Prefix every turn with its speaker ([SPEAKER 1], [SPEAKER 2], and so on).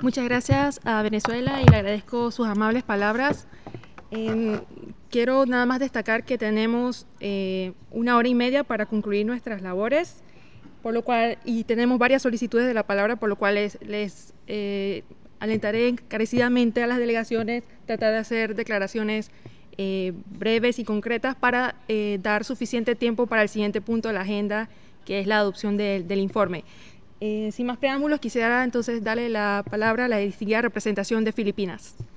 [SPEAKER 1] Muchas gracias a Venezuela y le agradezco sus amables palabras. Em, Quiero nada más destacar que tenemos 1 hora y media para concluir nuestras labores, por lo cual, y tenemos varias solicitudes de la palabra, por lo cual les alentaré encarecidamente a las delegaciones tratar de hacer declaraciones breves y concretas para dar suficiente tiempo para el siguiente punto de la agenda, que es la adopción del informe. Sin más preámbulos, quisiera entonces darle la palabra a la distinguida representación de Filipinas.